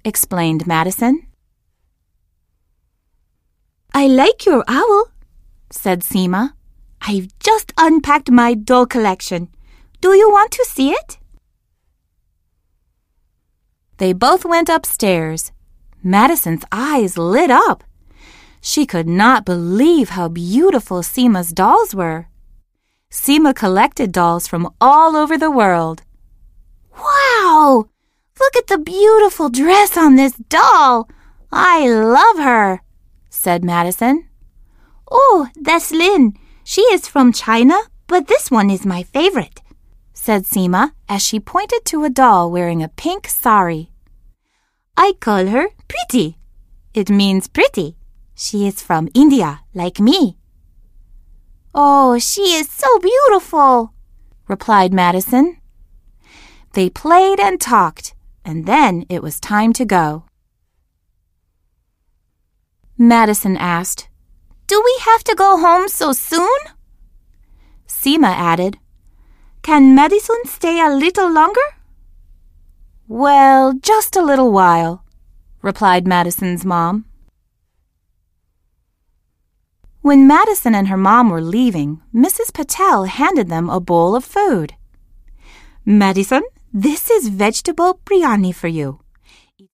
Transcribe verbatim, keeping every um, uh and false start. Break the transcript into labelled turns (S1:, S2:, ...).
S1: explained Madison. I like your owl, said Seema. I've just unpacked my doll collection. Do you want to see it? They both went upstairs. Madison's eyes lit up. She could not believe how beautiful Seema's dolls were. Seema collected dolls from all over the world. Wow! Look at the beautiful dress on this doll. I love her, said Madison. Oh, that's Lynn. She is from China, but this one is my favorite, said Seema as she pointed to a doll wearing a pink sari. I call her Pretty. It means pretty. She is from India, like me. Oh, she is so beautiful, replied Madison. They played and talked, and then it was time to go. Madison asked, Do we have to go home so soon? Seema added, Can Madison stay a little longer? Well, just a little while, replied Madison's mom. When Madison and her mom were leaving, Missus Patel handed them a bowl of food. Madison, this is vegetable biryani for you.